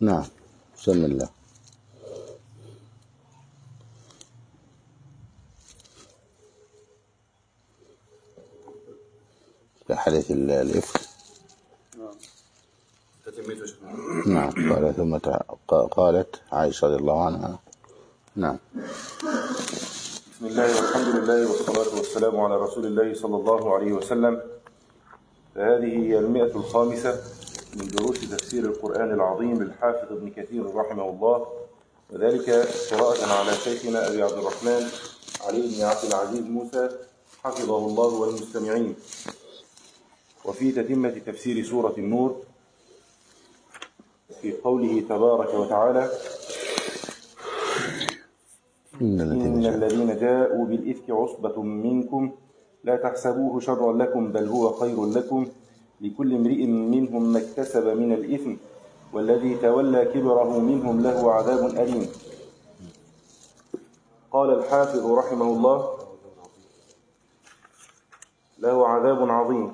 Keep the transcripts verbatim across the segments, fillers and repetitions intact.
نعم. بسم الله. في حديث الإفك. نعم. قال ثم قالت عائشة رضي الله عنها. نعم. بسم الله والحمد لله والصلاة والسلام على رسول الله صلى الله عليه وسلم. فهذه هي المئة الخامسة من دروس تفسير القرآن العظيم للحافظ ابن كثير رحمه الله، وذلك قراءة على شيخنا أبي عبد الرحمن علي بن عبد العزيز موسى حفظه الله والمستمعين. وفي تتمة تفسير سورة النور في قوله تبارك وتعالى: إن الذين جاءوا بالإفك عصبة منكم لا تحسبوه شرا لكم بل هو خير لكم لكل امرئ منهم ما اكتسب من الإثم والذي تولى كبره منهم له عذاب أليم. قال الحافظ رحمه الله: له عذاب عظيم.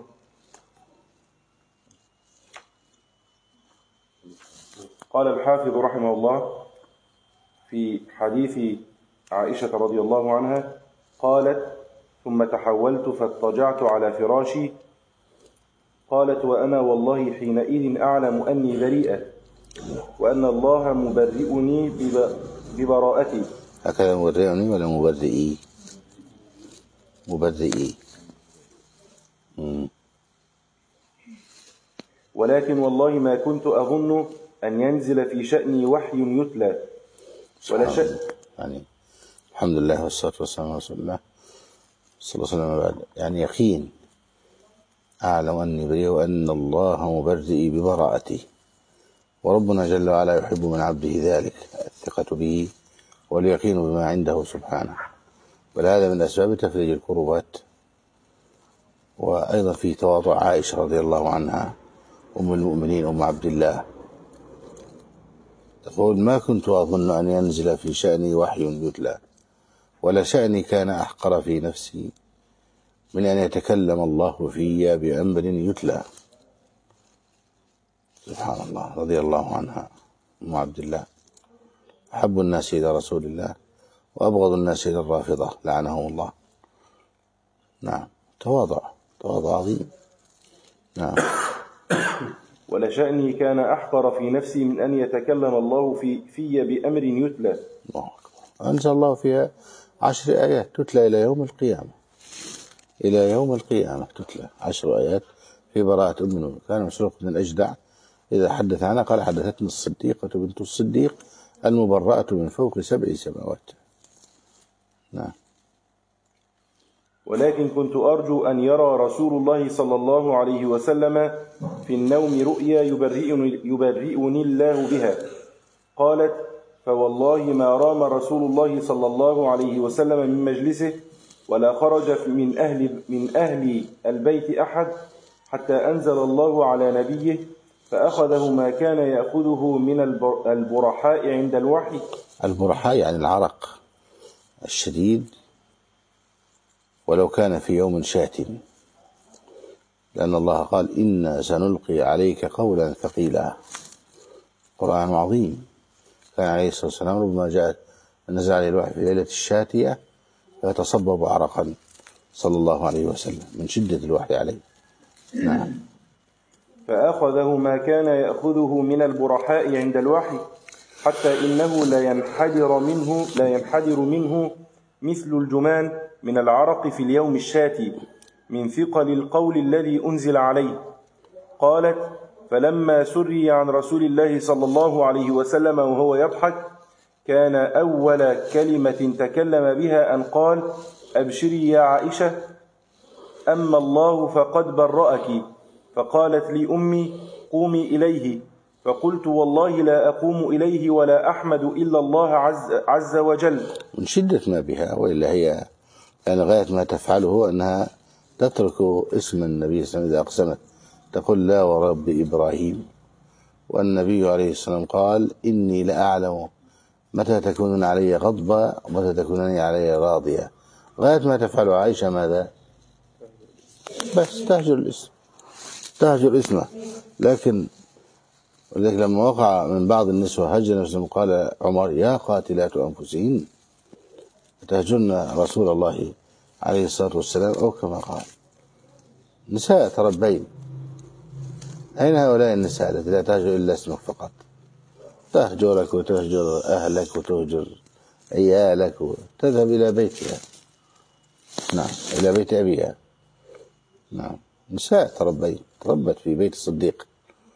قال الحافظ رحمه الله في حديث عائشة رضي الله عنها قالت: ثم تحولت فاضطجعت على فراشي. قالت: وأنا والله حينئذ أعلم أني بريئة وأن الله مبرئني ببراءتي. هكذا مبرئني ولا مبرئي؟ مبرئي. ولكن والله ما كنت أظن أن ينزل في شأني وحي يتلى ولا شأن. يعني الحمد لله والصلاة والسلام على رسول الله صلى الله عليه وسلم. بعد يعني يقين أعلم أني بريء وأن الله مبرئي ببراءتي، وربنا جل وعلا يحب من عبده ذلك، الثقة به واليقين بما عنده سبحانه. ولهذا من أسباب تفريج الكروبات. وأيضا في تواضع عائشة رضي الله عنها أم المؤمنين أم عبد الله تقول: ما كنت أظن أن ينزل في شأني وحي يتلى ولا شأني كان أحقر في نفسي من أن يتكلم الله في بأمر يتلى. سبحان الله. رضي الله عنها أم عبد الله، أحب الناس إلى رسول الله وأبغض الناس إلى الرافضة لعنهم الله. نعم. تواضع تواضع عظيم. نعم. ولشأني كان أحقر في نفسي من أن يتكلم الله في في بأمر يتلى. الله أكبر. أنزل الله فيها عشر آيات تتلى إلى يوم القيامة. إلى يوم القيامة تتلى عشر آيات في براءة أم المؤمنين. كان مسروق بن الأجدع إذا حدث عنها قال: حدثتني الصديقة بنت الصديق المبرأة من فوق سبع سماوات. نعم. ولكن كنت أرجو أن يرى رسول الله صلى الله عليه وسلم في النوم رؤيا يبرئني, يبرئني الله بها. قالت: فوالله ما رام رسول الله صلى الله عليه وسلم من مجلسه ولا خرج من أهل, من أهل البيت أحد حتى أنزل الله على نبيه فأخذه ما كان يأخذه من البرحاء عند الوحي. البرحاء يعني العرق الشديد، ولو كان في يوم شاتم، لأن الله قال: إنا سنلقي عليك قولا ثقيلا. قرآن عظيم. كان عليه الصلاة والسلام ربما جاءت نزل عليه الوحي في ليلة الشاتية فيتصبب عرقا صلى الله عليه وسلم من شدة الوحي عليه. نعم. فأخذه ما كان يأخذه من البرحاء عند الوحي حتى إنه لا ينحدر منه لا ينحدر منه مثل الجمان من العرق في اليوم الشاتي من ثقل القول الذي أنزل عليه. قالت: فلما سري عن رسول الله صلى الله عليه وسلم وهو يضحك كان أول كلمة تكلم بها أن قال: أبشري يا عائشة أما الله فقد برأك. فقالت لي أمي: قومي إليه. فقلت: والله لا أقوم إليه ولا أحمد إلا الله عز, عز وجل. من شدة ما بها، وإلا هي يعني غاية ما تفعله أنها تترك اسم النبي صلى الله عليه وسلم إذا أقسمت تقول: لا ورب إبراهيم. والنبي عليه السلام قال: إني لأعلم متى تكونون علي غضبا ومتى تكونون علي راضية. غاية ما تفعل عائشة ماذا؟ بس تهجر الاسم، تهجر اسمه. لكن ولذلك لما وقع من بعض النسوة هجر نفسهم قال عمر يا قاتلات أنفسهن تهجرن رسول الله عليه الصلاة والسلام، أو كما قال. نساء تربين. أين هؤلاء النساء التي لا تهجر إلا اسمك فقط؟ تهجرك وتهجر أهلك وتهجر عيالك وتذهب إلى بيتها، نعم، إلى بيت أبيها. نعم، نساء تربين، تربت في بيت الصديق.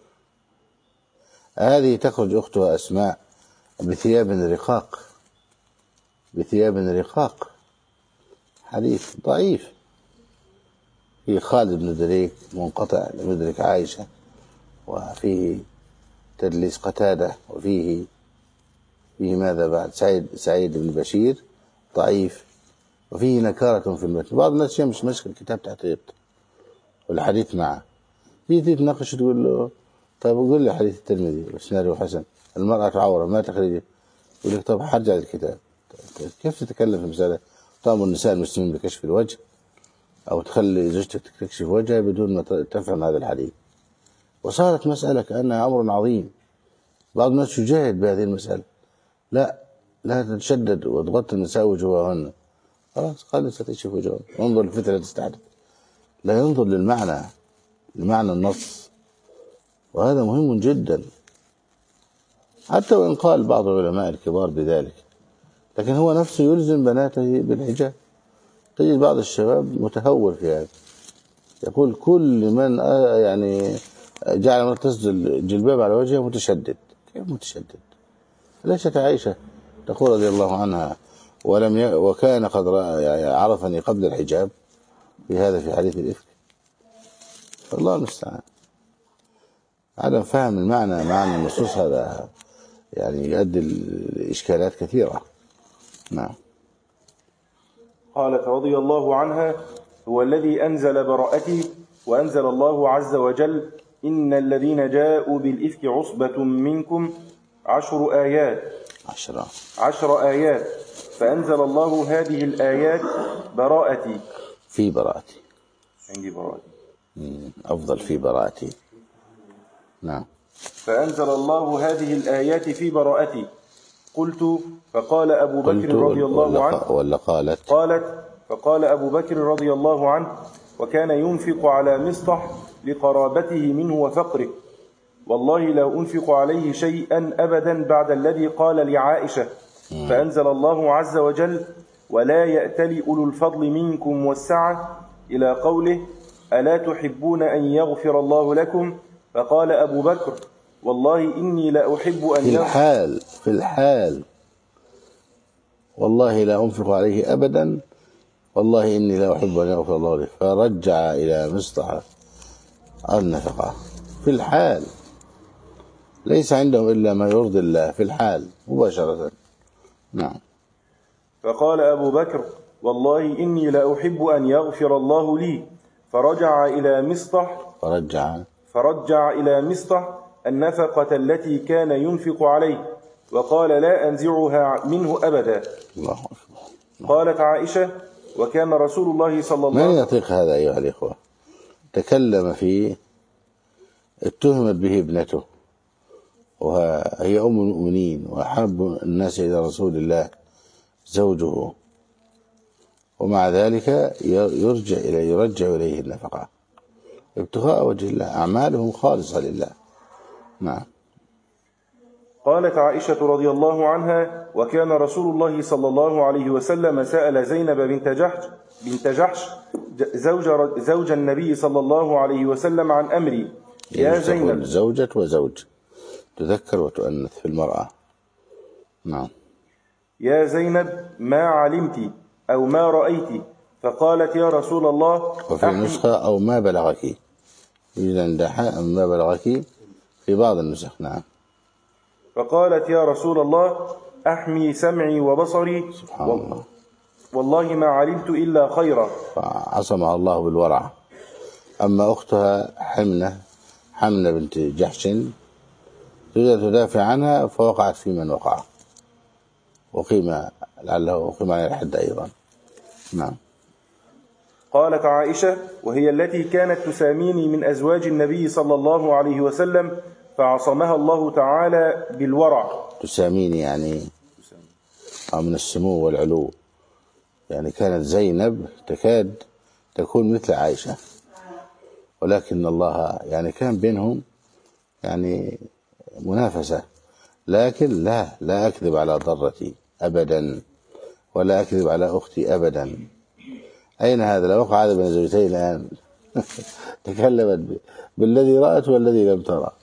هذه تخرج أختها أسماء بثياب رقاق، بثياب رقاق، حديث ضعيف. في خالد بن دريك منقطع لم يدرك عائشة، وفيه تدليس قتادة، وفيه فيه ماذا بعد سعيد سعيد بن بشير ضعيف، وفيه نكارة في المتن. بعض الناس يمشي مشك الكتاب تحقيق والحديث معه، في تناقش تقول له طيب قول لي حديث الترمذي وسناريو حسن المرأة عورة ما تخرج، يقول لك طب حرجع للكتاب. كيف تتكلم في مسألة تأمر النساء المسلمين بكشف الوجه أو تخلي زوجتك تكشف وجهها بدون ما تفهم هذا الحديث؟ وصارت مسألة كأنها أمر عظيم. بعض الناس يجاهد بهذه المسألة، لا لا تتشدد وتغطي النساء وجوههن، خلاص خلي ستكشف وجههن، انظر الفتنة تستحدث، لا ينظر للمعنى، لمعنى النص، وهذا مهم جدا. حتى وإن قال بعض العلماء الكبار بذلك، لكن هو نفسه يلزم بناته بالحجاب. تجد بعض الشباب متهور في هذا، يقول كل من يعني جعل امرأة تسدل الجلباب على وجهها متشدد. كيف متشدد؟ ليست عائشة تقول رضي الله عنها ولم ي... وكان قد يعني عرفني قبل الحجاب في هذا في حديث الإفك؟ الله المستعان. عدم فهم المعنى معنى النصوص هذا يعني يؤدي الإشكالات كثيرة. نعم. قالت رضي الله عنها هو الذي أنزل براءتي وأنزل الله عز وجل إن الذين جاءوا بالإفك عصبة منكم عشر آيات عشرة عشر آيات فأنزل الله هذه الآيات براءتي في براءتي عندي براءتي أفضل في براءتي. نعم. فأنزل الله هذه الآيات في براءتي. قلت فقال أبو بكر رضي الله عنه ولا قالت قالت فقال أبو بكر رضي الله عنه وكان ينفق على مصطح لقرابته منه وفقره، والله لا أنفق عليه شيئا أبدا بعد الذي قال لعائشة. فأنزل الله عز وجل ولا يأتل أولو الفضل منكم والسعة إلى قوله ألا تحبون أن يغفر الله لكم؟ فقال أبو بكر والله إني لا أحب أن في الحال في الحال والله لا أنفق عليه أبدا، والله إني لا أحب أن يغفر الله لي. فرجع إلى مصطح النفقة في الحال، ليس عندهم إلا ما يرضي الله في الحال مباشرة. نعم. فقال أبو بكر والله إني لا أحب أن يغفر الله لي. فرجع إلى مصطح فرجع فرجع إلى مصطح النفقة التي كان ينفق عليه، وقال لا أنزعها منه أبدا. الله أكبر. قالت عائشة وكان رسول الله صلى الله عليه وسلم من يطيق هذا أيها الإخوة؟ تكلم فيه اتهمت به ابنته وهي أم المؤمنين وأحب الناس إلى رسول الله زوجه، ومع ذلك يرجع إليه يرجع إليه النفقة ابتغاء وجه الله، أعمالهم خالصة لله. نعم. قالت عائشة رضي الله عنها وكان رسول الله صلى الله عليه وسلم سأل زينب بنت جحش بنت جحش زوج زوج النبي صلى الله عليه وسلم عن أمري. يا زينب زوجة وزوج تذكر وتؤنث في المرأة. نعم. يا زينب ما علمت أو ما رأيت؟ فقالت يا رسول الله وفي نسخة أو ما بلغك، يوجد عند حاء ما بلغك في بعض النسخ. نعم. فقالت يا رسول الله أحمي سمعي وبصري سبحان و... الله والله ما علمت إلا خيرا. فعصمها الله بالورع. أما أختها حمنة حمنة بنت جحش تريد تدافع عنها فوقعت في من وقع، وقيم لعله وقيم على الحد أيضا. نعم. قالت عائشة وهي التي كانت تساميني من أزواج النبي صلى الله عليه وسلم، فعصمها الله تعالى بالورع. تسامين يعني من السمو والعلو، يعني كانت زينب تكاد تكون مثل عائشة، ولكن الله يعني كان بينهم يعني منافسة. لكن لا لا أكذب على ضرتي أبدا، ولا أكذب على أختي أبدا. أين هذا؟ لو وقع هذا بين زوجتين الآن تكلمت بالذي رأت والذي لم ترى.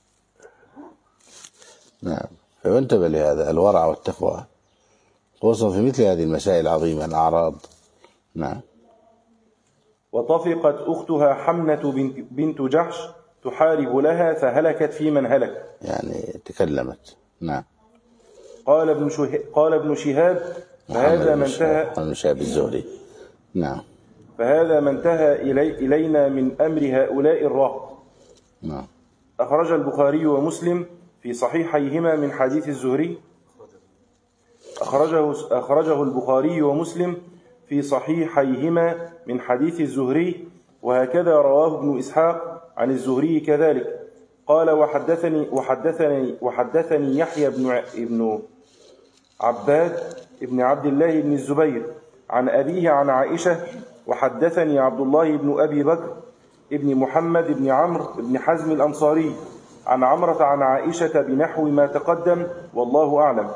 نعم، فانتبه لهذا الورع والتقوى، خصوصا في مثل هذه المسائل العظيمة الأعراض. نعم. وطفقت أختها حمنة بنت جحش تحارب لها فهلكت في من هلك، يعني تكلمت. نعم. قال ابن شهاب قال ابن شهاب فهذا ما انتهى ابن شهاب الزهري. نعم. فهذا ما انتهى إلي إلينا من أمر هؤلاء الرهط. نعم. أخرج البخاري ومسلم في صحيحيهما من حديث الزهري أخرجه أخرجه البخاري ومسلم في صحيحيهما من حديث الزهري، وهكذا رواه ابن إسحاق عن الزهري كذلك. قال وحدثني وحدثني وحدثني يحيى بن ابن عباد ابن عبد الله بن الزبير عن أبيه عن عائشة، وحدثني عبد الله بن أبي بكر ابن محمد بن عمرو بن حزم الأنصاري عن عمرة عن عائشة بنحو ما تقدم، والله أعلم.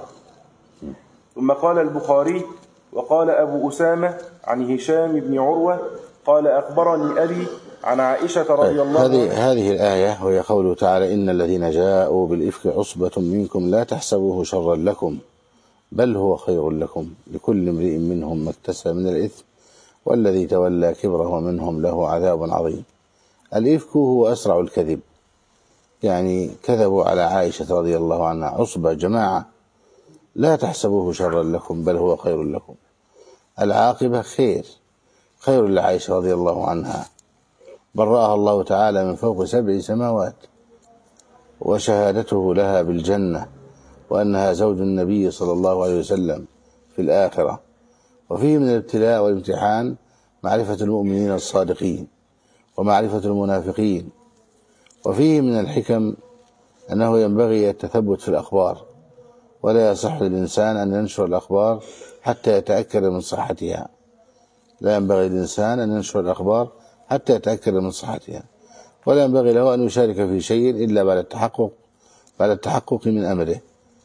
ثم قال البخاري وقال أبو أسامة عن هشام بن عروة قال أخبرني أبي عن عائشة رضي الله عنها. هذه هذه الآية وهي قوله تعالى إن الذين جاءوا بالإفك عصبة منكم لا تحسبوه شرا لكم بل هو خير لكم لكل امرئ منهم ما اكتسب من الإثم والذي تولى كبره منهم له عذاب عظيم. الإفك هو أسرع الكذب، يعني كذبوا على عائشة رضي الله عنها عصبة جماعة. لا تحسبوه شرا لكم بل هو خير لكم، العاقبة خير خير لعائشة رضي الله عنها، برأها الله تعالى من فوق سبع سماوات، وشهادته لها بالجنة وأنها زوج النبي صلى الله عليه وسلم في الآخرة. وفيه من الابتلاء والامتحان معرفة المؤمنين الصادقين ومعرفة المنافقين. وفيه من الحكم أنه ينبغي التثبت في الأخبار، ولا يصح للإنسان أن ينشر الأخبار حتى يتأكد من صحتها. لا ينبغي للإنسان أن ينشر الأخبار حتى يتأكد من صحتها، ولا ينبغي له أن يشارك في شيء إلا بعد التحقق بعد التحقق من أمره.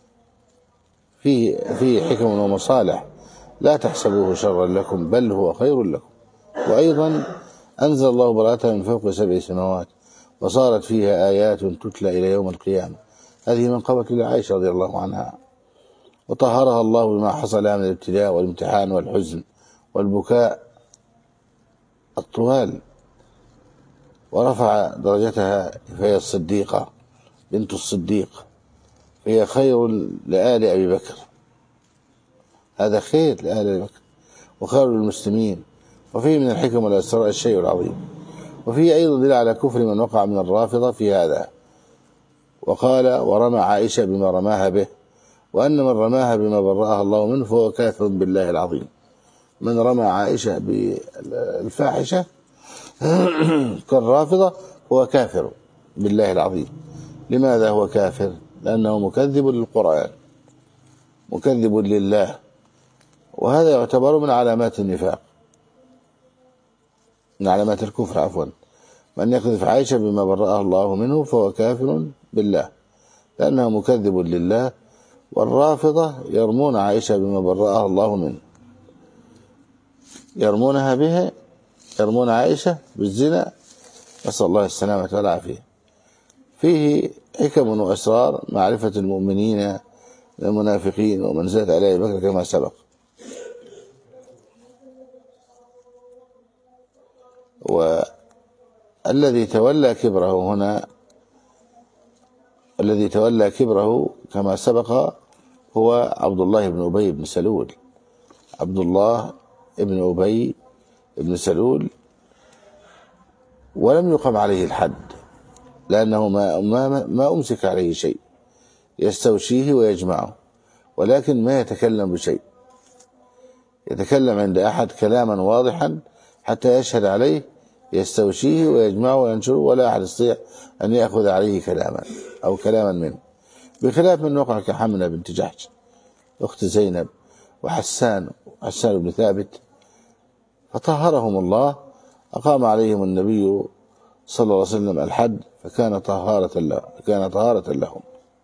فيه فيه حكم ومصالح. لا تحسبوه شرا لكم بل هو خير لكم. وأيضا أنزل الله براءتها من فوق سبع سماوات، وصارت فيها آيات تتلى إلى يوم القيامة. هذه من قوة لعائشة رضي الله عنها، وطهرها الله بما حصل من الابتلاء والامتحان والحزن والبكاء الطوال، ورفع درجتها فهي الصديقة بنت الصديق، فهي خير لآل أبي بكر. هذا خير لآل أبي بكر وخير للمسلمين. وفيه من الحكم والأسرار الشيء العظيم. وفيه أيضا دليل على كفر من وقع من الرافضة في هذا، وقال ورمى عائشة بما رماها به، وأن من رماها بما برأها الله منه فهو كافر بالله العظيم. من رمى عائشة بالفاحشة كالرافضة هو كافر بالله العظيم. لماذا هو كافر؟ لأنه مكذب للقرآن مكذب لله، وهذا يعتبر من علامات النفاق، من علامات الكفر عفوا. من يقذف عائشة بما برأها الله منه فهو كافر بالله لأنه مكذب لله. والرافضة يرمون عائشة بما برأها الله منه، يرمونها بها، يرمون عائشة بالزنا، نسأل الله السلامة والعافية. فيه حكم وأسرار معرفة المؤمنين المنافقين ومنزلة علي بكر كما سبق. والذي تولى كبره هنا الذي تولى كبره كما سبق هو عبد الله بن أبي بن سلول. عبد الله بن أبي بن سلول، ولم يقم عليه الحد لأنه ما, ما, ما أمسك عليه شيء يستوشيه ويجمعه، ولكن ما يتكلم بشيء. يتكلم عند أحد كلاما واضحا حتى يشهد عليه يستوشيه ويجمعه وينشره، ولا أحد يستطيع أن يأخذ عليه كلاما أو كلاما منه، بخلاف من وقع كحمنة بنت جحش أخت زينب وحسان حسان بن ثابت، فطهرهم الله، أقام عليهم النبي صلى الله عليه وسلم الحد، فكان طهارة له كان طهارة لهم.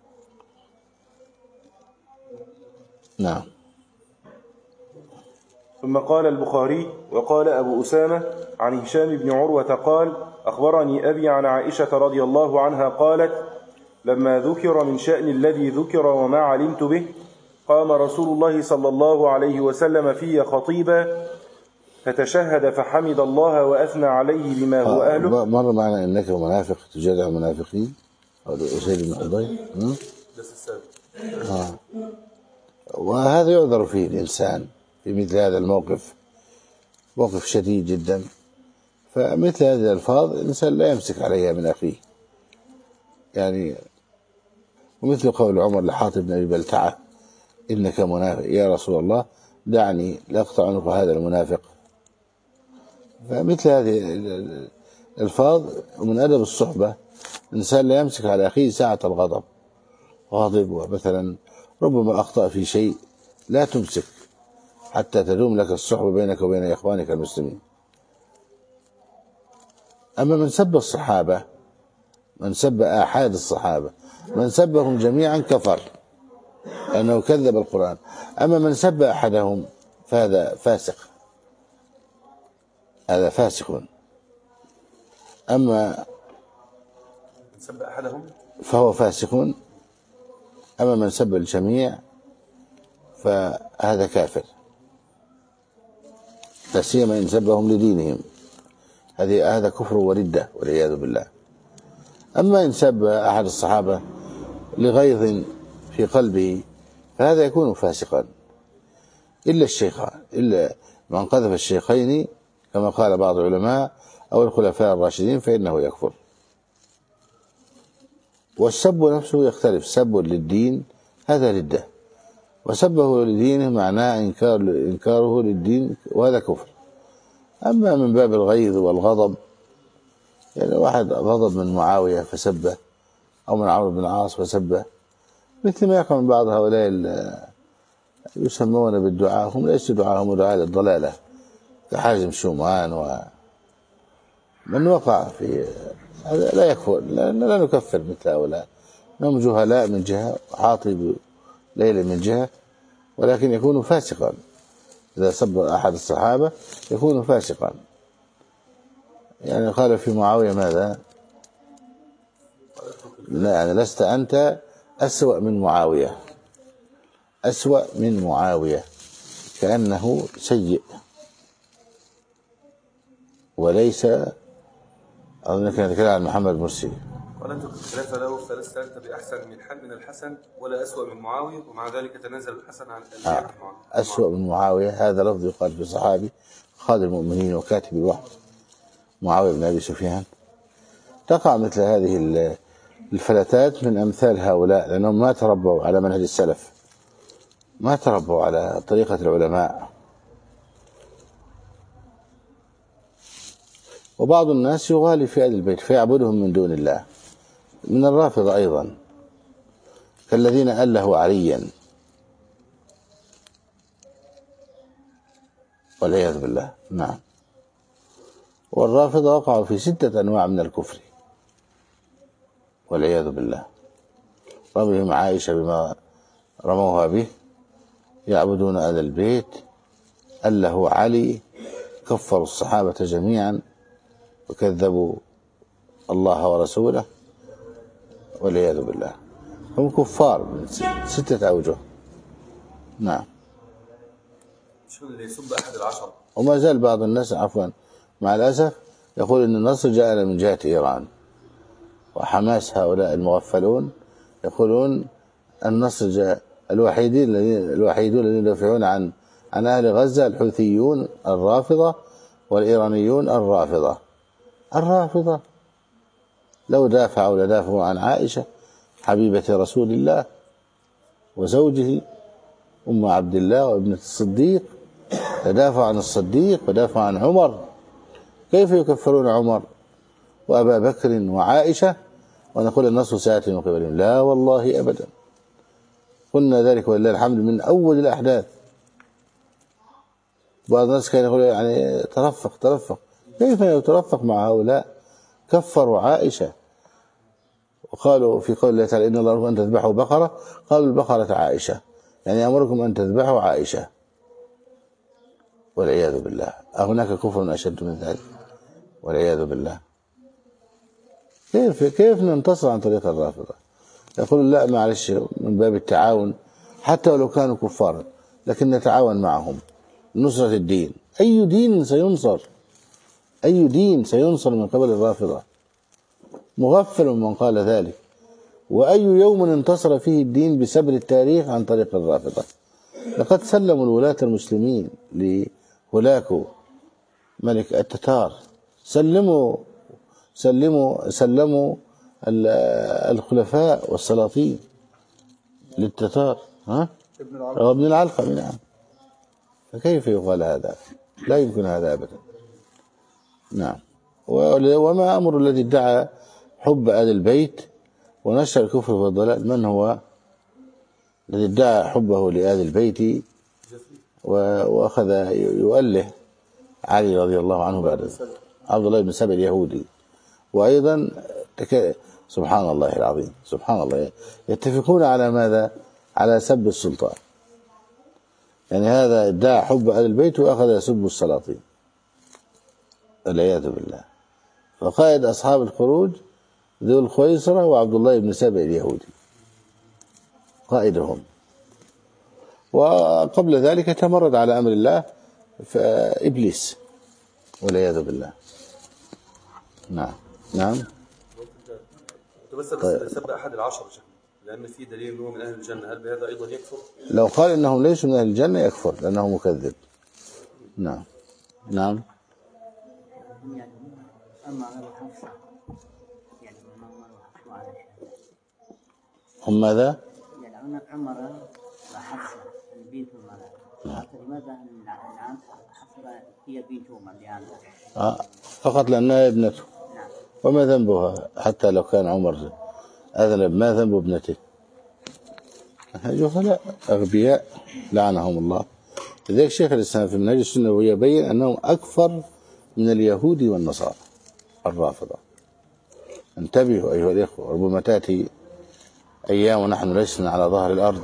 نعم. ثم قال البخاري: وقال أبو أسامة عن هشام بن عروة قال: أخبرني أبي عن عائشة رضي الله عنها قالت: لما ذكر من شأن الذي ذكر وما علمت به، قام رسول الله صلى الله عليه وسلم في خطيبا فتشهد فحمد الله وأثنى عليه بما هو أهله. مر معنا إنك منافق تجادع المنافقين، أو أسيد بن حضير. آه. وهذا يعذر فيه الإنسان في مثل هذا الموقف، موقف شديد جدا، فمثل هذه الألفاظ الإنسان لا يمسك عليها من أخيه يعني. ومثل قول عمر لحاطب بن أبي بلتعة: إنك منافق يا رسول الله، دعني لأقطع عنق هذا المنافق. فمثل هذه الألفاظ ومن أدب الصحبة الإنسان لا يمسك على أخيه ساعة الغضب، غاضب ومثلا ربما أخطأ في شيء، لا تمسك حتى تدوم لك الصحبة بينك وبين إخوانك المسلمين. أما من سب الصحابة، من سب آحاد الصحابة، من سبهم جميعا كفر لأنه كذب القرآن. أما من سب أحدهم فهذا فاسق، هذا فاسق. أما من سب أحدهم فهو فاسق، أما من سب الجميع فهذا كافر، لا سيما إن سبهم لدينهم، هذه هذا كفر وردة والعياذ بالله. أما إن سب أحد الصحابة لغيظ في قلبه فهذا يكون فاسقا، إلا الشيخان، إلا من قذف الشيخين كما قال بعض العلماء أو الخلفاء الراشدين فإنه يكفر. والسب نفسه يختلف، سب للدين هذا ردة، وسبه لدينه معناه إنكار إنكاره للدين وهذا كفر. أما من باب الغيظ والغضب، يعني واحد غضب من معاوية فسبه، أو من عمرو بن العاص فسبه، مثل ما يقع من بعض هؤلاء يسمون بالدعاء، هم ليسوا دعاء، هم دعاء للضلالة كحازم شومان ومن وقع في هذا لا يكفر، لا, لا نكفر مثل هؤلاء، هم جهلاء من جهة وحاطب ليلة من جهة، ولكن يكون فاسقا إذا سب أحد الصحابة يكون فاسقا. يعني قال في معاوية ماذا؟ لا يعني لست أنت أسوأ من معاوية، أسوأ من معاوية، كأنه سيء وليس. أظن كان يتكلم عن محمد مرسي. ولن تكن خلافة له فلست أنت بأحسن من من الحسن ولا أسوأ من معاوية، ومع ذلك تنازل الحسن عن آه. أسوأ من معاوية هذا لفظ يقال في صحابي خادم المؤمنين وكاتب الوحي معاوية بن أبي سفيان. تقع مثل هذه الفلتات من أمثال هؤلاء، لأنهم ما تربوا على منهج السلف، ما تربوا على طريقة العلماء. وبعض الناس يغالي في أهل البيت فيعبدهم من دون الله، من الرافضة أيضا كالذين ألهوا عليا والعياذ بالله. نعم. والرافضة وقعوا في ستة أنواع من الكفر والعياذ بالله، رميهم عائشة بما رموها به، يعبدون أهل البيت، ألهوا علي، كفروا الصحابة جميعا وكذبوا الله ورسوله والعياذ بالله، هم كفار من ستة أوجه. نعم. شو اللي يسب أحد العشر؟ وما زال بعض الناس عفوا مع الأسف يقول إن النصر جاءنا من جهة إيران وحماس، هؤلاء المغفلون يقولون النصر جاء الوحيدين الذين الوحيدون الذين يدافعون عن عن أهل غزة الحوثيون الرافضة والإيرانيون الرافضة. الرافضة لو دافعوا لدافعوا عن عائشة حبيبة رسول الله وزوجه أم عبد الله وابنة الصديق، لدافعوا عن الصديق ودافعوا عن عمر، كيف يكفرون عمر وأبا بكر وعائشة ونقول النصر سيأتي من قبلهم؟ لا والله أبدا. قلنا ذلك ولله الحمد من أول الأحداث. بعض الناس كان يقول يعني ترفق ترفق، كيف يترفق مع هؤلاء؟ كفروا عائشة وقالوا في قول الله تعالى إن الله أمركم أن تذبحوا بقرة، قالوا البقرة عائشة، يعني أمركم أن تذبحوا عائشة، والعياذ بالله. أهناك كفر أشد من ذلك؟ والعياذ بالله. كيف كيف ننتصر عن طريق الرافضة؟ يقول لا معلش من باب التعاون حتى ولو كانوا كفارا، لكن نتعاون معهم نصرة الدين. أي دين سينصر؟ أي دين سينصر من قبل الرافضة؟ مغفل من قال ذلك. وأي يوم انتصر فيه الدين بسبر التاريخ عن طريق الرافضة؟ لقد سلموا الولاة المسلمين لهولاكو ملك التتار، سلموا سلموا سلموا الخلفاء والسلاطين للتتار. ها ابن العلقم. نعم. فكيف يقال هذا؟ لا يمكن هذا أبدا. نعم. وما أمر الذي ادعى حب آل البيت ونشر الكفر والضلال؟ من هو الذي ادعى حبه لآل البيت وأخذ يؤله علي رضي الله عنه بعد عبد الله بن سبأ اليهودي؟ وأيضا سبحان الله العظيم، سبحان الله، يتفقون على ماذا؟ على سب السلطان. يعني هذا ادعى حب آل البيت وأخذ يسب السلاطين، والعياذ بالله. فقائد أصحاب الخروج ذو الخويصرة وعبد الله بن سبأ اليهودي قائدهم. وقبل ذلك تمرد على أمر الله فإبليس، والعياذ بالله. نعم. نعم. طيب. سب أحد العشر لأن في دليل أنه من أهل الجنة، هل بهذا أيضا يكفر؟ لو قال إنهم ليسوا من أهل الجنة يكفر لأنه مكذب. نعم. نعم. هم ماذا؟ يلعون عمر وحفصة البنت المرأة. لماذا نعم حفصة هي بنتهما لأنها آه فقط لأنها ابنته. نعم. وما ذنبها حتى لو كان عمر أذنب؟ ما ذنب ابنته؟ جهلاء أغبياء لعنهم الله. لذلك شيخ الإسلام في منهج السنة ويبين أنهم أكفر من اليهود والنصارى الرافضة. انتبهوا أيها الإخوة، ربما تأتي أيام ونحن لسنا على ظهر الأرض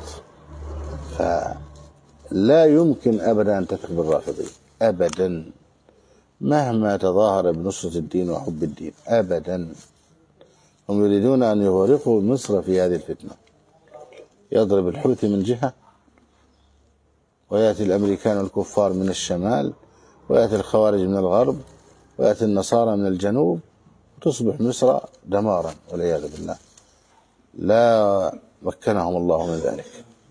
فلا يمكن أبدا أن تثق بالرافضين أبدا، مهما تظاهر بنصرة الدين وحب الدين أبدا. هم يريدون أن يغرقوا مصر في هذه الفتنة. يضرب الحوثي من جهة، ويأتي الأمريكان والكفار من الشمال، ويأتي الخوارج من الغرب، ويأتي النصارى من الجنوب، وتصبح مصر دمارا والعياذ بالله. لا مكنهم الله من ذلك.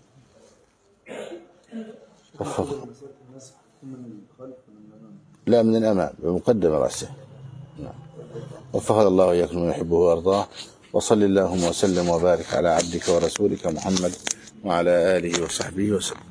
لا من الأمام بمقدم رأسه. وفقد الله وإياكم من يحبه ويرضاه. وصل اللهم وسلم وبارك على عبدك ورسولك محمد وعلى آله وصحبه وسلم.